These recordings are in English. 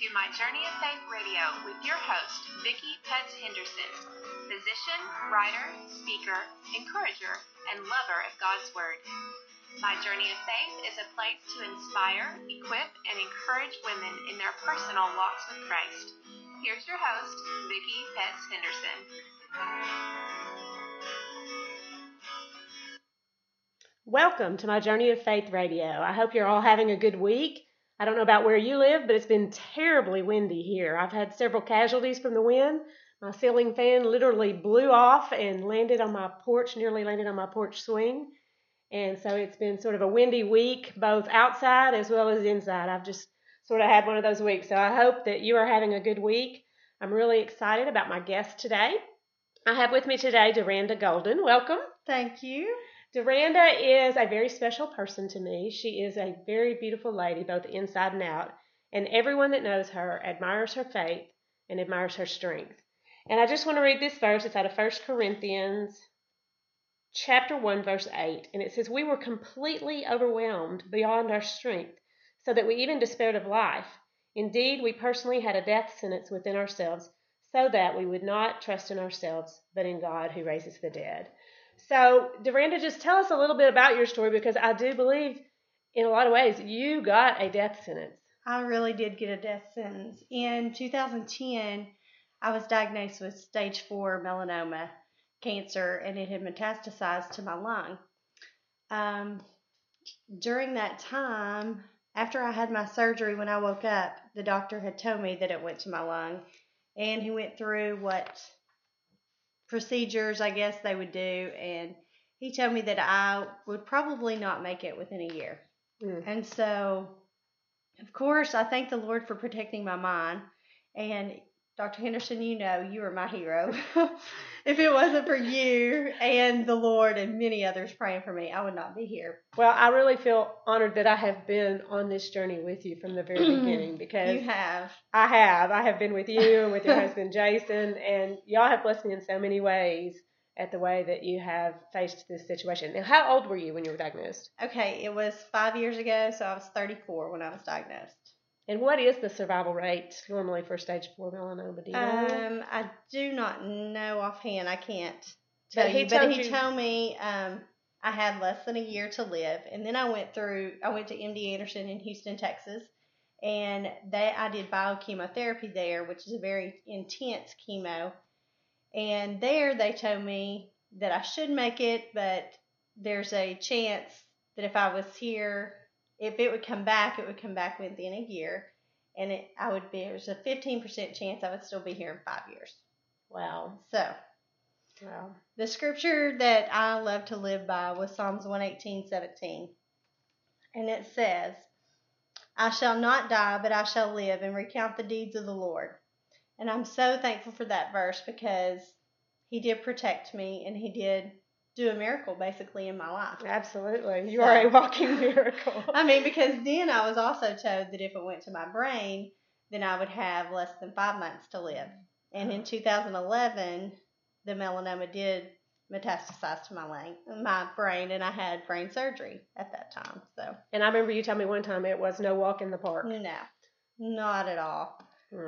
to My Journey of Faith Radio with your host, Vicki Petts Henderson, physician, writer, speaker, encourager, and lover of God's Word. My Journey of Faith is a place to inspire, equip, and encourage women in their personal walks with Christ. Here's your host, Vicki Petts Henderson. Welcome to My Journey of Faith Radio. I hope you're all having a good week. I don't know about where you live, but it's been terribly windy here. I've had several casualties from the wind. My ceiling fan literally blew off and landed on my porch, nearly landed on my porch swing. And so it's been sort of a windy week, both outside as well as inside. I've just sort of had one of those weeks. So I hope that you are having a good week. I'm really excited about my guest today. I have with me today Duranda Golden. Welcome. Thank you. Duranda is a very special person to me. She is a very beautiful lady, both inside and out, and everyone that knows her admires her faith and admires her strength. And I just want to read this verse. It's out of 1 Corinthians chapter 1, verse 8, and it says, "We were completely overwhelmed beyond our strength, so that we even despaired of life. Indeed, we personally had a death sentence within ourselves, so that we would not trust in ourselves, but in God who raises the dead." So, Duranda, just tell us a little bit about your story, because I do believe in a lot of ways you got a death sentence. I really did get a death sentence. In 2010, I was diagnosed with stage 4 melanoma cancer, and it had metastasized to my lung. During that time, after I had my surgery, when I woke up, the doctor had told me that it went to my lung, and he went through what procedures I guess they would do, and he told me that I would probably not make it within a year. And so, of course, I thank the Lord for protecting my mind. And Dr. Henderson, you know, you are my hero. If it wasn't for you and the Lord and many others praying for me, I would not be here. Well, I really feel honored that I have been on this journey with you from the very beginning, because You have. I have been with you and with your husband Jason, and y'all have blessed me in so many ways at the way that you have faced this situation. Now, how old were you when you were diagnosed? Okay, it was 5 years ago, so I was 34 when I was diagnosed. And what is the survival rate normally for stage 4 melanoma? Do you know? I do not know offhand. I can't tell But he you. But he told you- told me I had less than a year to live. And then I went to MD Anderson in Houston, Texas, and I did biochemotherapy there, which is a very intense chemo. And there they told me that I should make it, but there's a chance that if I was here, if it would come back, it would come back within a year. And there's a 15% chance I would still be here in 5 years. Wow. So, Wow. the scripture that I love to live by was Psalms 118:17. And it says, "I shall not die, but I shall live and recount the deeds of the Lord." And I'm so thankful for that verse, because he did protect me and he did do a miracle basically in my life. Absolutely. You are a walking miracle. I mean, because then I was also told that if it went to my brain, then I would have less than 5 months to live. And in 2011, the melanoma did metastasize to my brain, and I had brain surgery at that time. So. And I remember you telling me one time it was no walk in the park. No, not at all.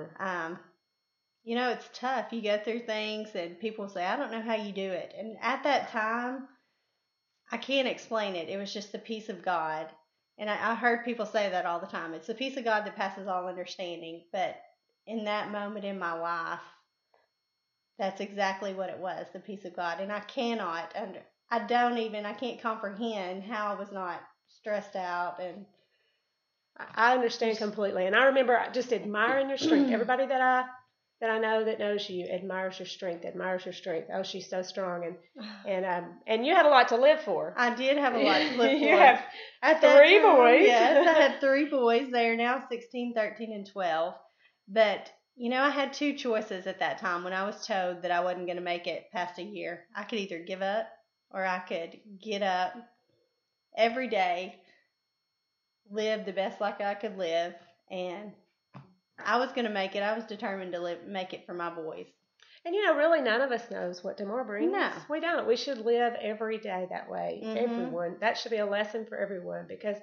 You know, it's tough. You go through things and people say, "I don't know how you do it." And at that time, I can't explain it. It was just the peace of God. And I heard people say that all the time. It's the peace of God that passes all understanding. But in that moment in my life, that's exactly what it was, the peace of God. And I can't comprehend how I was not stressed out. And I understand completely. And I remember just admiring your strength. Everybody that I know that knows you admires your strength. Oh, she's so strong, and you had a lot to live for. I did have a lot to live for. You have 3 boys. Yes, I had 3 boys. They are now 16, 13, and 12. But you know, I had 2 choices at that time when I was told that I wasn't going to make it past a year. I could either give up, or I could get up every day, live the best life I could live, and I was going to make it. I was determined to make it for my boys. And, you know, really none of us knows what tomorrow brings. No. We don't. We should live every day that way. Mm-hmm. Everyone. That should be a lesson for everyone, because,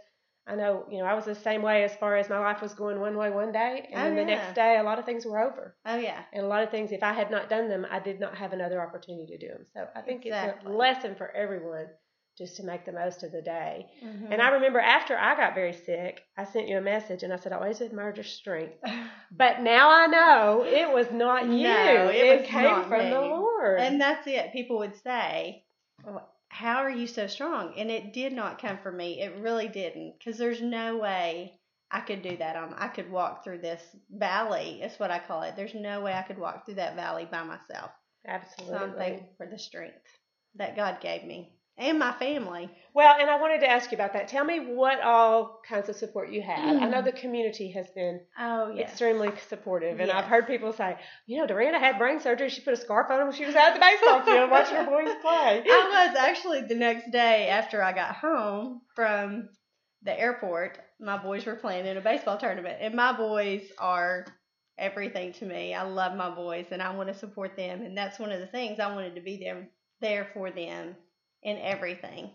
I know, I was the same way as far as my life was going one way one day, and then the next day, a lot of things were over. Oh, yeah. And a lot of things, if I had not done them, I did not have another opportunity to do them. So I think it's a lesson for everyone just to make the most of the day. Mm-hmm. And I remember after I got very sick, I sent you a message, and I said, I always admired your strength. But now I know it was not you. No, it came from the Lord. And that's it. People would say, well, how are you so strong? And it did not come from me. It really didn't. Because there's no way I could do that. I could walk through this valley. It's what I call it. There's no way I could walk through that valley by myself. Absolutely. So I'm thankful for the strength that God gave me. And my family. Well, and I wanted to ask you about that. Tell me what all kinds of support you had. I know the community has been extremely supportive. And I've heard people say, Duranda had brain surgery. She put a scarf on when she was out at the baseball field watching her boys play. I was actually the next day after I got home from the airport. My boys were playing in a baseball tournament. And my boys are everything to me. I love my boys and I want to support them. And that's one of the things I wanted to be there for them. In everything.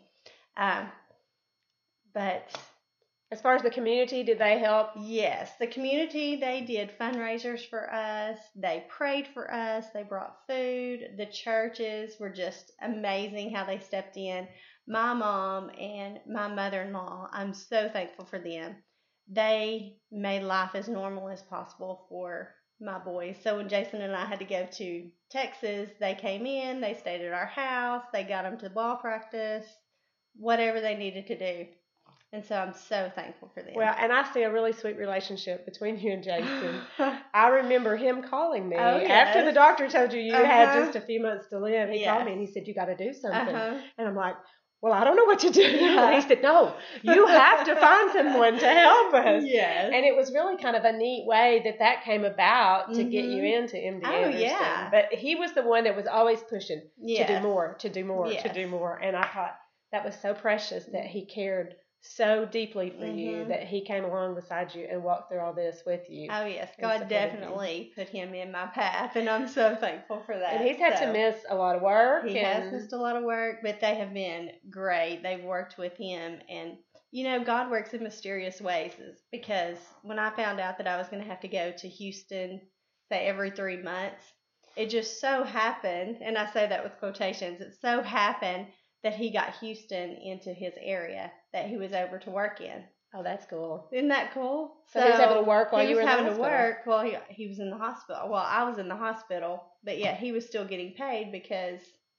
But as far as the community, did they help? Yes, the community, they did fundraisers for us. They prayed for us. They brought food. The churches were just amazing how they stepped in. My mom and my mother-in-law, I'm so thankful for them. They made life as normal as possible for my boys. So when Jason and I had to go to Texas, they came in, they stayed at our house, they got them to ball practice, whatever they needed to do. And so I'm so thankful for them. Well, and I see a really sweet relationship between you and Jason. I remember him calling me after the doctor told you had just a few months to live. He called me and he said, you got to do something. And I'm like, well, I don't know what to do. And he said, no, you have to find someone to help us. Yes. And it was really kind of a neat way that came about to get you into MD Anderson. Yeah. But he was the one that was always pushing to do more, to do more, to do more. And I thought that was so precious that he cared so deeply for you that he came along beside you and walked through all this with you. Oh, yes. God definitely put him in my path, and I'm so thankful for that. And he's had to miss a lot of work. He has missed a lot of work, but they have been great. They've worked with him, and, God works in mysterious ways because when I found out that I was going to have to go to Houston, say, every 3 months, it just so happened, and I say that with quotations, it so happened that he got Houston into his area that he was able to work in. Oh, that's cool. Isn't that cool? So he was able to work while you were in the hospital? He was having to work while he was in the hospital. Well, I was in the hospital, but yeah, he was still getting paid because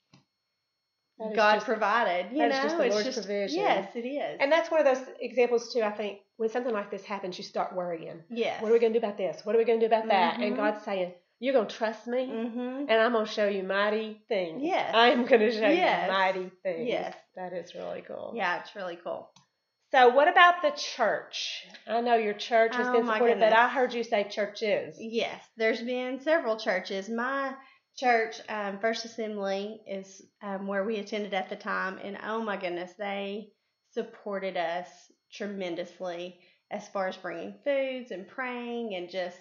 God provided. That's just the Lord's provision. Yes, it is. And that's one of those examples, too, I think, when something like this happens, you start worrying. Yes. What are we going to do about this? What are we going to do about that? And God's saying, you're going to trust me, and I'm going to show you mighty things. Yes. I'm going to show you mighty things. Yes. That is really cool. Yeah, it's really cool. So what about the church? I know your church has been supportive, but I heard you say churches. Yes, there's been several churches. My church, First Assembly, is where we attended at the time, and oh my goodness, they supported us tremendously as far as bringing foods and praying and just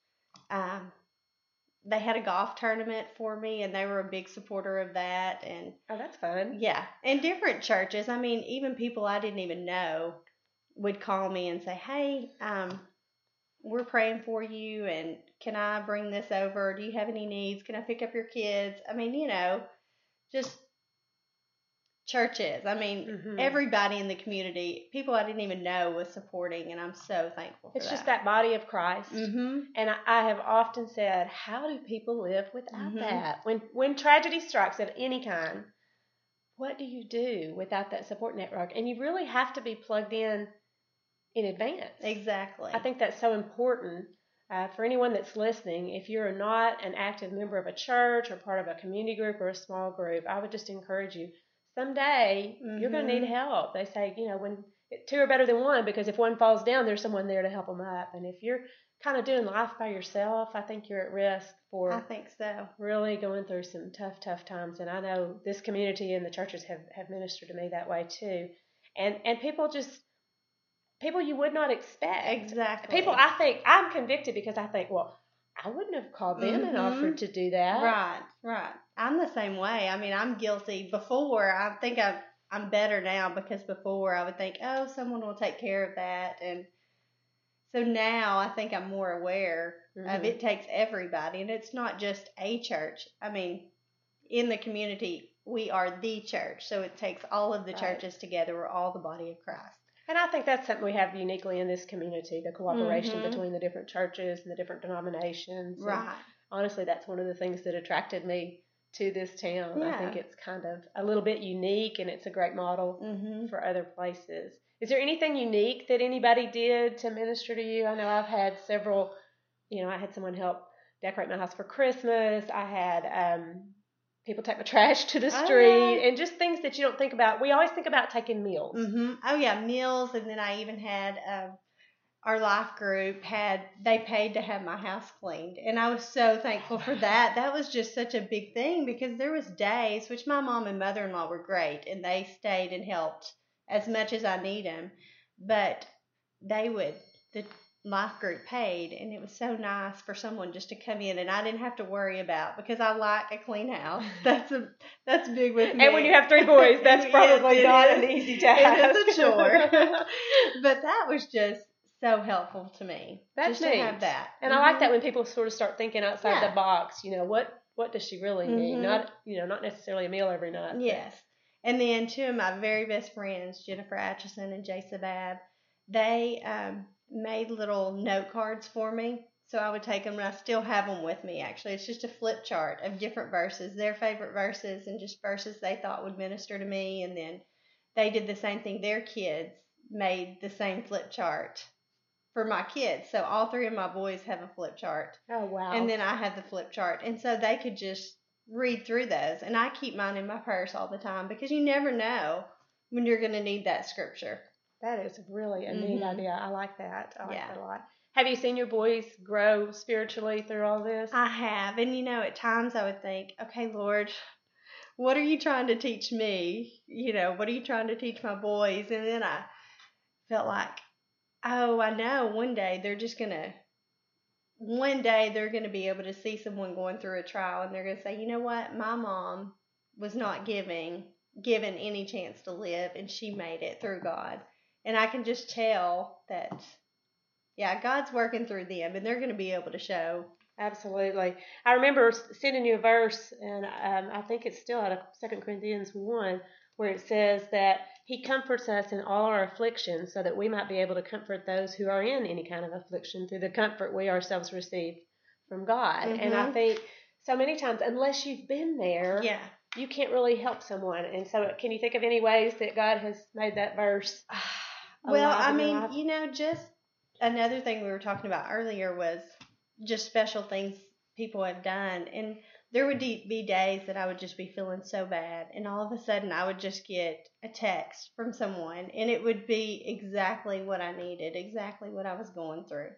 they had a golf tournament for me, and they were a big supporter of that. And oh, that's fun. Yeah, and different churches. I mean, even people I didn't even know would call me and say, "Hey, we're praying for you, and can I bring this over? Do you have any needs? Can I pick up your kids?" I mean, just churches. I mean, everybody in the community, people I didn't even know was supporting, and I'm so thankful for It's just that body of Christ. Mm-hmm. And I have often said, how do people live without that? When tragedy strikes of any kind, what do you do without that support network? And you really have to be plugged in advance. Exactly. I think that's so important. For anyone that's listening, if you're not an active member of a church or part of a community group or a small group, I would just encourage you, someday you're going to need help. They say, when two are better than one, because if one falls down, there's someone there to help them up. And if you're kind of doing life by yourself, I think you're at risk for I think so. Really going through some tough times. And I know this community and the churches have ministered to me that way too. And people you would not expect. Exactly. People, I think, I'm convicted because I think, well, I wouldn't have called them and offered to do that. Right. I'm the same way. I mean, I'm guilty. Before, I think I've I'm better now, because before I would think, oh, someone will take care of that. And so now I think I'm more aware of it takes everybody, and it's not just a church. I mean, in the community, we are the church, so it takes all of the churches together. We're all the body of Christ. And I think that's something we have uniquely in this community, the cooperation between the different churches and the different denominations. Right. And honestly, that's one of the things that attracted me to this town. Yeah. I think it's kind of a little bit unique, and it's a great model for other places. Is there anything unique that anybody did to minister to you? I know I've had several, I had someone help decorate my house for Christmas. I had people take the trash to the street, and just things that you don't think about. We always think about taking meals. Oh, yeah, meals. And then I even had our life group they paid to have my house cleaned. And I was so thankful for that. That was just such a big thing, because there was days, which my mom and mother-in-law were great, and they stayed and helped as much as I need them. But the life group paid, and it was so nice for someone just to come in, and I didn't have to worry about, because I like a clean house. That's big with me. And when you have 3 boys, that's probably not an easy task. It is a chore. But that was just so helpful to me. That's just neat. to have that. And I like that when people sort of start thinking outside the box. What does she really need? Not necessarily a meal every night. Yes. And then 2 of my very best friends, Jennifer Atchison and Jay Sabab, they made little note cards for me. So I would take them, and I still have them with me, actually. It's just a flip chart of different verses, their favorite verses, and just verses they thought would minister to me. And then they did the same thing. Their kids made the same flip chart for my kids. So all 3 of my boys have a flip chart. Oh, wow. And then I have the flip chart. And so they could just read through those. And I keep mine in my purse all the time, because you never know when you're going to need that scripture. That is really a neat idea. I like that. I like Yeah. that a lot. Have you seen your boys grow spiritually through all this? I have. And, at times I would think, okay, Lord, what are you trying to teach me? What are you trying to teach my boys? And then I felt like, oh, I know one day they're going to be able to see someone going through a trial, and they're going to say, you know what? My mom was not given any chance to live, and she made it through God. And I can just tell that, God's working through them, and they're going to be able to show. Absolutely. I remember sending you a verse, and I think it's still out of 2 Corinthians 1, where it says that He comforts us in all our afflictions, so that we might be able to comfort those who are in any kind of affliction through the comfort we ourselves receive from God. And I think so many times, unless you've been there, you can't really help someone. And so can you think of any ways that God has made that verse Well, alive I in your mean, life? just another thing we were talking about earlier was just special things people have done. And there would be days that I would just be feeling so bad, and all of a sudden I would just get a text from someone, and it would be exactly what I needed, exactly what I was going through.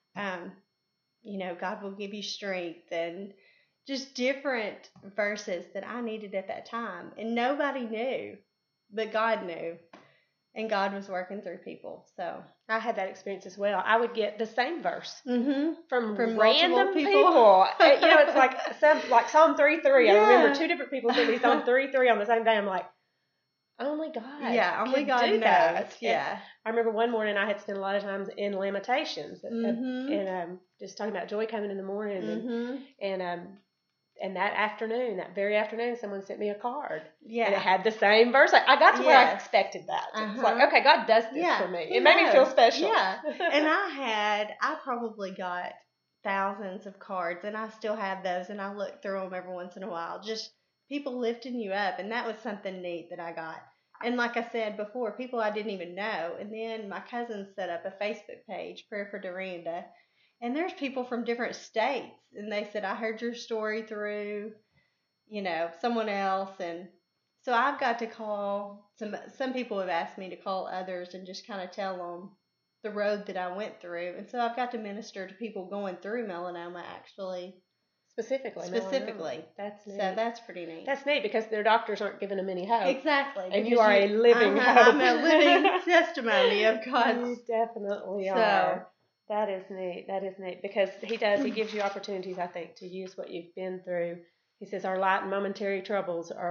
God will give you strength, and just different verses that I needed at that time. And nobody knew, but God knew. And God was working through people. So I had that experience as well. I would get the same verse from multiple random people. It's like Psalm 3:3. I remember 2 different people sent me Psalm 3:3 on the same day. I'm like, only God. Yeah, only God do knows. That. Yeah. I remember one morning I had spent a lot of times in Lamentations and just talking about joy coming in the morning and that very afternoon, someone sent me a card. Yeah. And it had the same verse. I got to where I expected that. It's like, okay, God does this for me. It made me feel special. Yeah. And I probably got thousands of cards, and I still have those, and I look through them every once in a while. Just people lifting you up, and that was something neat that I got. And like I said before, people I didn't even know. And then my cousin set up a Facebook page, Prayer for Duranda. And there's people from different states, and they said, I heard your story through, someone else. And so I've got to call, some people have asked me to call others and just kind of tell them the road that I went through. And so I've got to minister to people going through melanoma, actually. Specifically. Melanoma. That's neat. So that's pretty neat. That's neat, because their doctors aren't giving them any hope. Exactly. And you are a living hope. I'm a living testimony of God's. You definitely are. That is neat. That is neat, because He gives you opportunities, I think, to use what you've been through. He says our light and momentary troubles are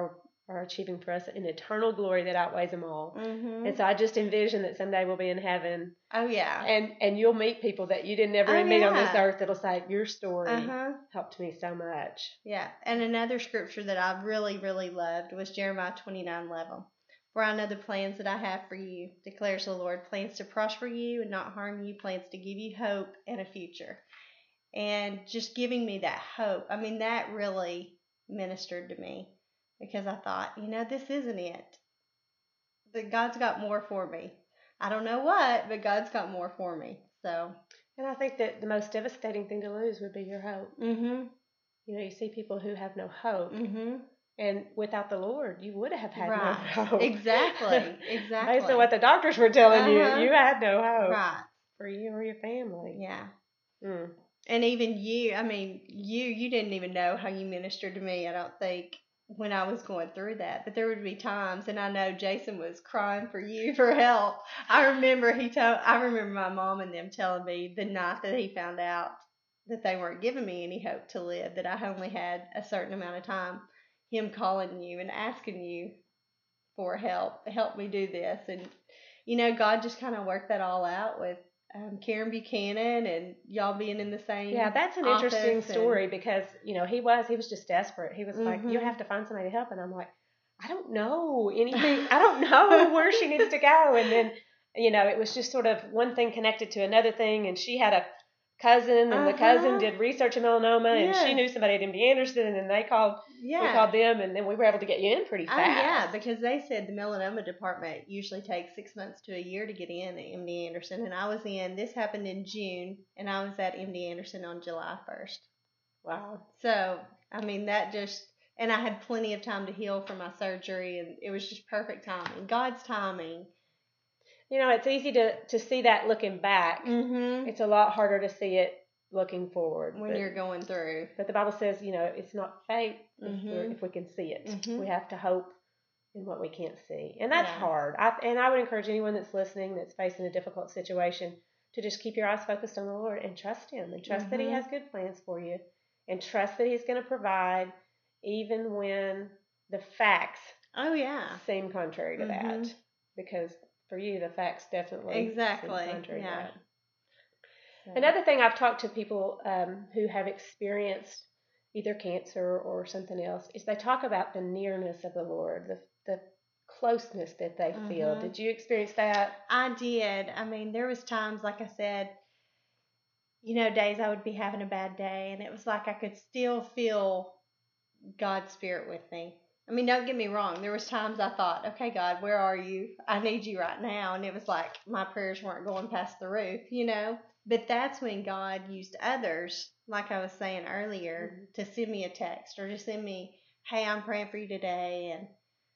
are achieving for us an eternal glory that outweighs them all. Mm-hmm. And so I just envision that someday we'll be in heaven. Oh, yeah. And you'll meet people that you didn't ever meet on this earth that'll say, your story helped me so much. Yeah. And another scripture that I really, really loved was Jeremiah 29:11. For I know the plans that I have for you, declares the Lord, plans to prosper you and not harm you, plans to give you hope and a future. And just giving me that hope, I mean, that really ministered to me, because I thought, this isn't it. That God's got more for me. I don't know what, but God's got more for me. So. And I think that the most devastating thing to lose would be your hope. Mm-hmm. You see people who have no hope. Mm-hmm. And without the Lord, you would have had no hope. Exactly. Based on what the doctors were telling you, you had no hope. Right. For you or your family. Yeah. Mm. And even you, you didn't even know how you ministered to me, I don't think, when I was going through that. But there would be times, and I know Jason was crying for you for help. I remember my mom and them telling me the night that he found out that they weren't giving me any hope to live, that I only had a certain amount of time, him calling you and asking you for help me do this. And, God just kind of worked that all out with Karen Buchanan and y'all being in the same. Yeah, that's an interesting story because, he was just desperate. He was like, you have to find somebody to help. And I'm like, I don't know anything. I don't know where she needs to go. And then, it was just sort of one thing connected to another thing. And she had a cousin, and the cousin did research in melanoma, and she knew somebody at MD Anderson, and then we called them, and then we were able to get you in pretty fast. Yeah, because they said the melanoma department usually takes 6 months to a year to get in at MD Anderson, and this happened in June, and I was at MD Anderson on July 1st. Wow. So, and I had plenty of time to heal from my surgery, and it was just perfect timing. God's timing. It's easy to see that looking back. Mm-hmm. It's a lot harder to see it looking forward. When you're going through. But the Bible says, it's not faith if we can see it. Mm-hmm. We have to hope in what we can't see. And that's hard. I would encourage anyone that's listening that's facing a difficult situation to just keep your eyes focused on the Lord and trust Him. And trust that He has good plans for you. And trust that He's going to provide even when the facts seem contrary to that. Because for you, the facts definitely seem contrary to that. So. Another thing, I've talked to people who have experienced either cancer or something else, is they talk about the nearness of the Lord, the closeness that they feel. Did you experience that? I did. There was times, like I said, days I would be having a bad day, and it was like I could still feel God's Spirit with me. Don't get me wrong. There was times I thought, okay, God, where are you? I need you right now. And it was like my prayers weren't going past the roof, But that's when God used others, like I was saying earlier, to send me a text or to send me, hey, I'm praying for you today. And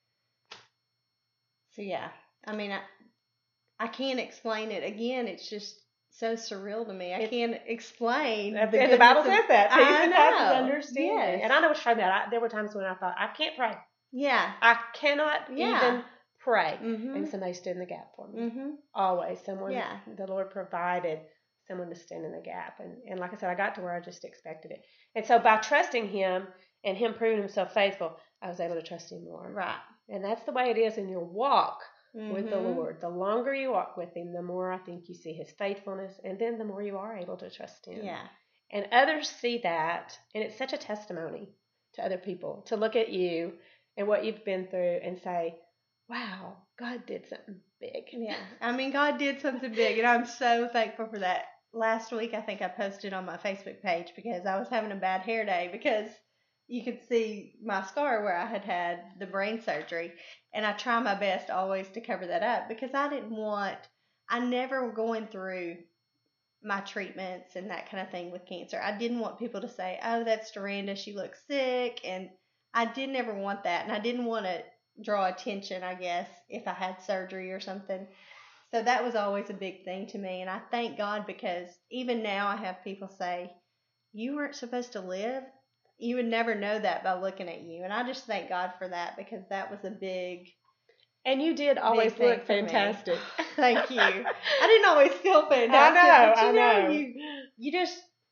so, yeah. I can't explain it. Again, it's just so surreal to me. I can't explain. And the Bible says that. I know. Understanding. Yes. And I know what you're talking about. There were times when I thought, I can't pray. Yeah. I cannot even pray. And somebody stood in the gap for me. Always. Someone, the Lord provided someone to stand in the gap. And like I said, I got to where I just expected it. And so by trusting Him and Him proving Himself faithful, I was able to trust Him more. Right. And that's the way it is in your walk with the Lord. The longer you walk with Him, the more I think you see His faithfulness, and then the more you are able to trust Him. Yeah. And others see that, and it's such a testimony to other people to look at you and what you've been through and say, wow, God did something big. Yeah. God did something big, and I'm so thankful for that. Last week, I think I posted on my Facebook page because I was having a bad hair day because you could see my scar where I had the brain surgery. And I try my best always to cover that up because I never going through my treatments and that kind of thing with cancer. I didn't want people to say, oh, that's Duranda, she looks sick. And I didn't ever want that. And I didn't want to draw attention, I guess, if I had surgery or something. So that was always a big thing to me. And I thank God because even now I have people say, you weren't supposed to live. You would never know that by looking at you. And I just thank God for that because that was a big. And you did always look fantastic. Thank you. I didn't always feel fantastic. I know. You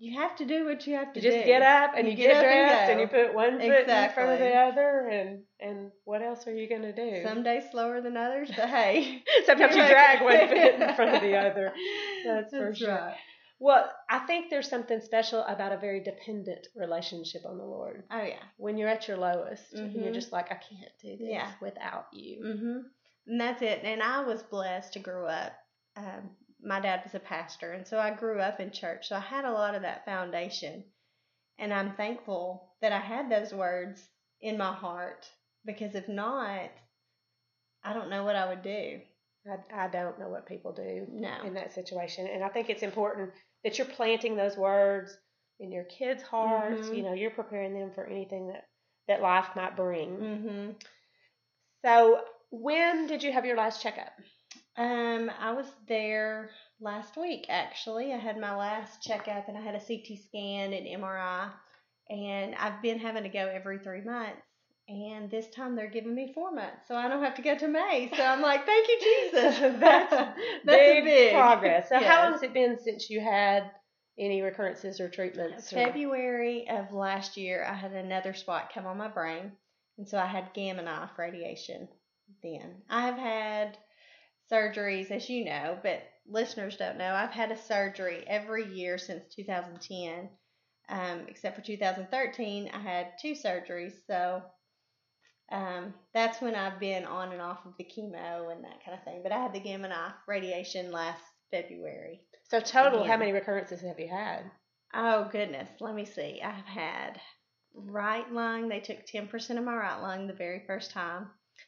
you have to do what you have to You do. just get up and you get dressed and you put one foot in front of the Exactly. other, and what else are you going to do? Some days slower than others, but hey. Sometimes you drag one foot in front of the other. That's for That's sure. right. Well, I think there's something special about a very dependent relationship on the Lord. Oh, yeah. When you're at your lowest, and you're Mhm. just like, I can't do this Yeah. without you. Mm-hmm. And that's it. And I was blessed to grow up. My dad was a pastor, and so I grew up in church. So I had a lot of that foundation. And I'm thankful that I had those words in my heart, because if not, I don't know what I would do. I don't know what people do No. in that situation. And I think it's important that you're planting those words in your kids' hearts. Mhm. You know, you're preparing them for anything that life might bring. Mm-hmm. So when did you have your last checkup? I was there last week, actually. I had my last checkup, and I had a CT scan and MRI, and I've been having to go every 3 months. And this time they're giving me 4 months, so I don't have to go to May. So I'm like, thank you, Jesus. That's big progress. So yes. how long has it been since you had any recurrences or treatments? February of last year, I had another spot come on my brain, and so I had gamma knife radiation then. I have had surgeries, as you know, but listeners don't know. I've had a surgery every year since 2010, except for 2013. I had 2 surgeries, so that's when I've been on and off of the chemo and that kind of thing. But I had the gamma knife radiation last February. So total, how many recurrences have you had? Oh, goodness. Let me see. I've had right lung. They took 10% of my right lung the very first time.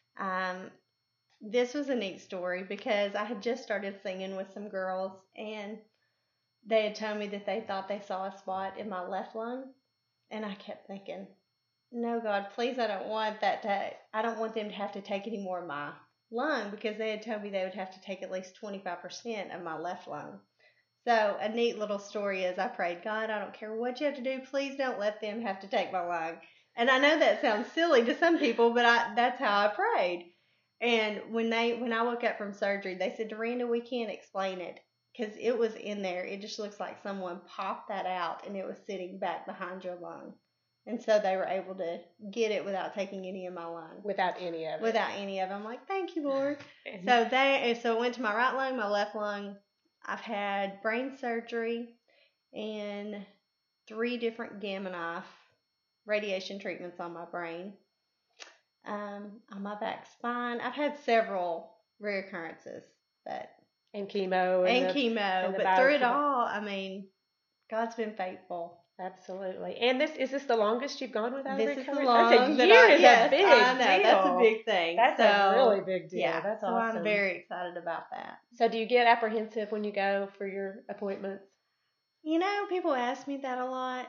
This was a neat story because I had just started singing with some girls, and they had told me that they thought they saw a spot in my left lung, and I kept thinking, no, God, please, I don't want them to have to take any more of my lung, because they had told me they would have to take at least 25% of my left lung. So a neat little story is I prayed, God, I don't care what you have to do, please don't let them have to take my lung. And I know that sounds silly to some people, but that's how I prayed. And when I woke up from surgery, they said, Duranda, we can't explain it, because it was in there. It just looks like someone popped that out, and it was sitting back behind your lung. And so they were able to get it without taking any of my lung. Without any of it. Without any of it. I'm like, thank you, Lord. So it went to my right lung, my left lung. I've had brain surgery and 3 different gamma knife radiation treatments on my brain. On my back spine, I've had several reoccurrences, and chemo, but through it all, I mean, God's been faithful. Absolutely. And is this the longest you've gone without a recurrence? This is the longest. That's a year. Yes, a big I know. deal. That's a big thing. That's a really big deal. Yeah, that's so awesome. I'm very excited about that. So do you get apprehensive when you go for your appointments? You know, people ask me that a lot.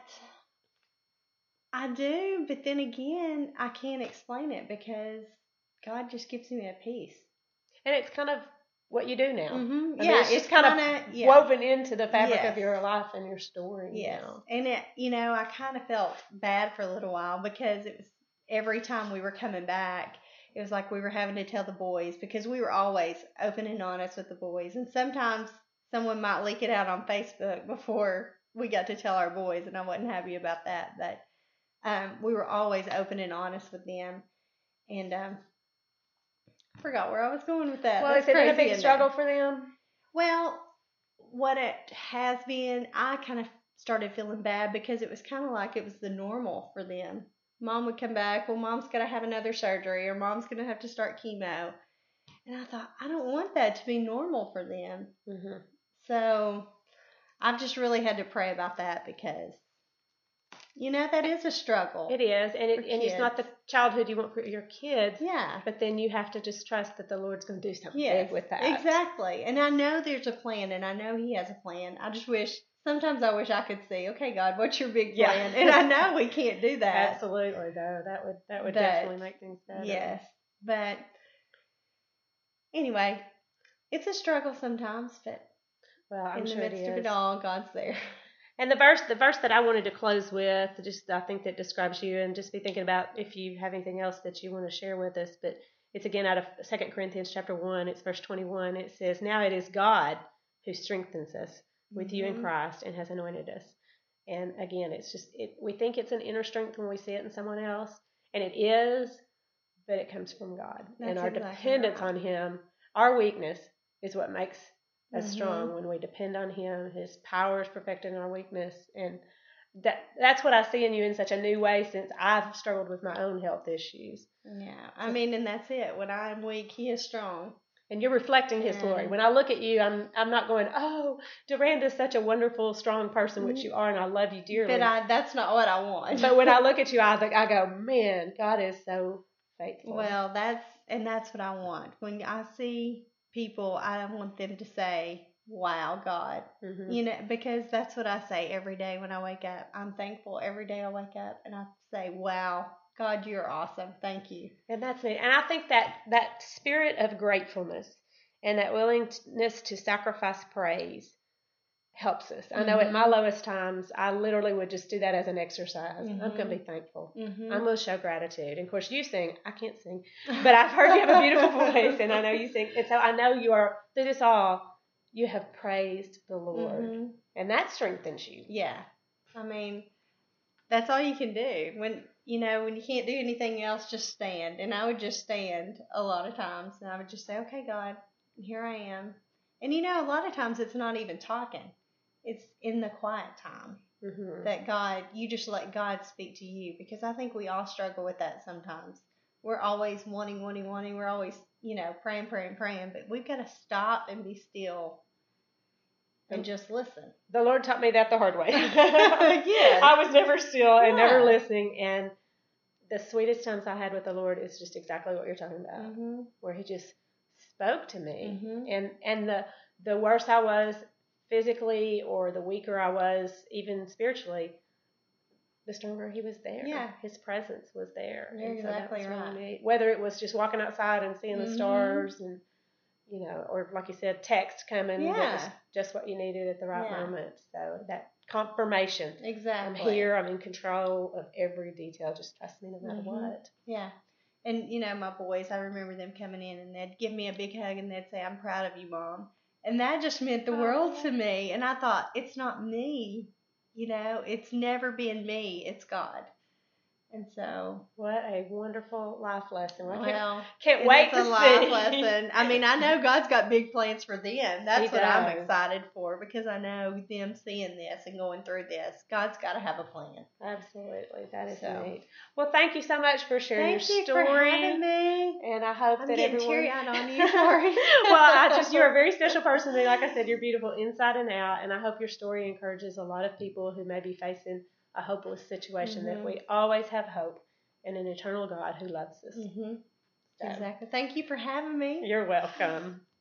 I do, but then again, I can't explain it, because God just gives me a peace. And it's kind of what you do now. Mm-hmm. I mean, it's just kind of woven into the fabric of your life and your story. Yes. Now. And I kind of felt bad for a little while, because it was every time we were coming back, it was like we were having to tell the boys, because we were always open and honest with the boys. And sometimes someone might leak it out on Facebook before we got to tell our boys, and I wasn't happy about that. But we were always open and honest with them. And I forgot where I was going with that. Well, is it a big struggle for them? Well, what it has been, I kind of started feeling bad, because it was kind of like it was the normal for them. Mom would come back, well, Mom's going to have another surgery, or Mom's going to have to start chemo. And I thought, I don't want that to be normal for them. Mm-hmm. So I've just really had to pray about that, because that is a struggle. It is, and it's not the childhood you want for your kids. Yeah. But then you have to just trust that the Lord's going to do something big with that. Exactly. And I know there's a plan, and I know He has a plan. Sometimes I wish I could see, okay, God, what's your big plan? And I know we can't do that. Absolutely, though. That would definitely make things better. Yes. But anyway, it's a struggle sometimes, but I'm in sure the midst of it all, God's there. And the verse that I wanted to close with, just I think that describes you, and just be thinking about if you have anything else that you want to share with us. But it's again out of 2 Corinthians chapter 1. It's verse 21. It says, "Now it is God who strengthens us with you in Christ and has anointed us And again, it's just we think it's an inner strength when we see it in someone else, and it is, but it comes from God. That's and our exactly dependence right. on Him, our weakness is what makes us Mhm. strong. When we depend on Him, His power is perfected in our weakness, and that's what I see in you in such a new way, since I've struggled with my own health issues. Yeah, I mean, and that's it. When I'm weak, He is strong. And you're reflecting His glory. And- When I look at you, I'm not going, oh, Doranda's such a wonderful, strong person, which you are, and I love you dearly. But that's not what I want. But when I look at you, I go, man, God is so faithful. Well, that's what I want. When I see people, I want them to say, wow, God. Mm-hmm. You know, because that's what I say every day when I wake up. I'm thankful every day I wake up, and I say, wow, God, you're awesome. Thank you. And that's me. And I think that spirit of gratefulness and that willingness to sacrifice praise helps us. I know at my lowest times, I literally would just do that as an exercise. I'm going to be thankful. I'm going to show gratitude. And of course, you sing. I can't sing, but I've heard you have a beautiful voice, and I know you sing. And so I know you are, through this all, you have praised the Lord, and that strengthens you. Yeah. I mean, that's all you can do. When you can't do anything else, just stand. And I would just stand a lot of times, and I would just say, okay, God, here I am. And a lot of times it's not even talking. It's in the quiet time that you just let God speak to you, because I think we all struggle with that sometimes. We're always wanting. We're always, praying, but we've got to stop and be still and just listen. The Lord taught me that the hard way. Yes. I was never still and never listening, and the sweetest times I had with the Lord is just exactly what you're talking about, where He just spoke to me, and the worse I was physically, or the weaker I was even spiritually, the stronger He was there. Yeah. His presence was there. You're and so exactly that's really right. neat. Whether it was just walking outside and seeing the stars, and or like you said, text coming that was just what you needed at the right moment. So that confirmation. Exactly. I'm here. I'm in control of every detail. Just trust me no matter what. Yeah. And, my boys, I remember them coming in, and they'd give me a big hug, and they'd say, I'm proud of you, Mom. And that just meant the world to me. And I thought, it's not me. It's never been me. It's God. And so, what a wonderful life lesson. Can't wait to see. It's a life lesson. I mean, I know God's got big plans for them. That's what I'm excited for, because I know them seeing this and going through this. God's got to have a plan. Absolutely. That is neat. Well, thank you so much for sharing your story. Thank you for having me. And I hope I'm that getting everyone... teary-eyed on you. Sorry. Well, you're a very special person to me. Like I said, you're beautiful inside and out. And I hope your story encourages a lot of people who may be facing a hopeless situation, that we always have hope in an eternal God who loves us. Exactly. Thank you for having me. You're welcome.